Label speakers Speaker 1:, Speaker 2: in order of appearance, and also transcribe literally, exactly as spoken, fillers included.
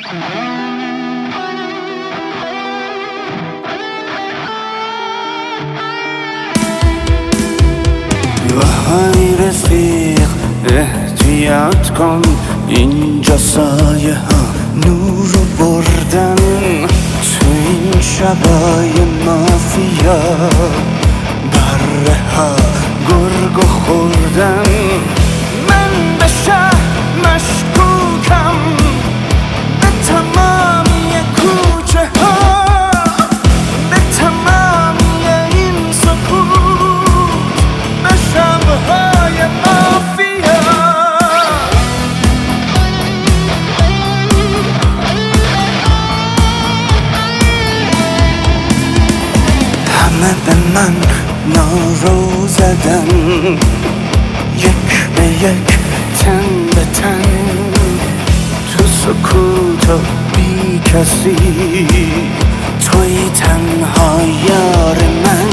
Speaker 1: وای رفیق احتیاط کن، اینجا سایه ها نورو بردن، تو این شبای مافیا بره ها گرگ خوردن. من به شهر مشکوکم، به تمامی کوچه ها، به تمامی این سکوت، به شبهای مافیا. همه به من نارو زدن، یک به یک تن به تن، تو سکوت و بی کسی، توی تنها یار من.